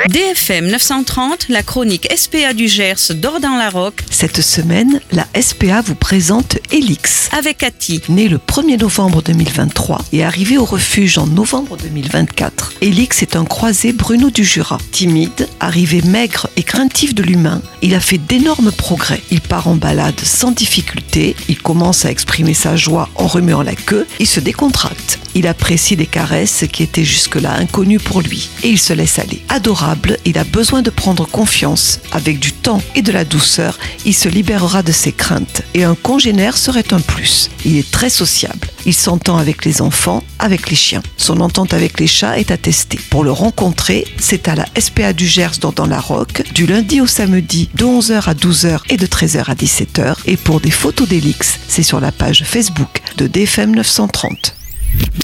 DFM 930, la chronique SPA du Gers d'Ordan-la-Roque. Cette semaine, la SPA vous présente Elix. Avec Cathy. Né le 1er novembre 2023 et arrivé au refuge en novembre 2024, Elix est un croisé Bruno du Jura. Timide, arrivé maigre et craintif de l'humain, il a fait d'énormes progrès. Il part en balade sans difficulté, il commence à exprimer sa joie en remuant la queue, il se décontracte. Il apprécie des caresses qui étaient jusque-là inconnues pour lui et il se laisse aller. Adorable, il a besoin de prendre confiance. Avec du temps et de la douceur, il se libérera de ses craintes et un congénère serait un plus. Il est très sociable. Il s'entend avec les enfants, avec les chiens. Son entente avec les chats est attestée. Pour le rencontrer, c'est à la SPA du Gers d'Ordan-la-Roque, du lundi au samedi, de 11h à 12h et de 13h à 17h. Et pour des photos d'Elix, c'est sur la page Facebook de DFM 930.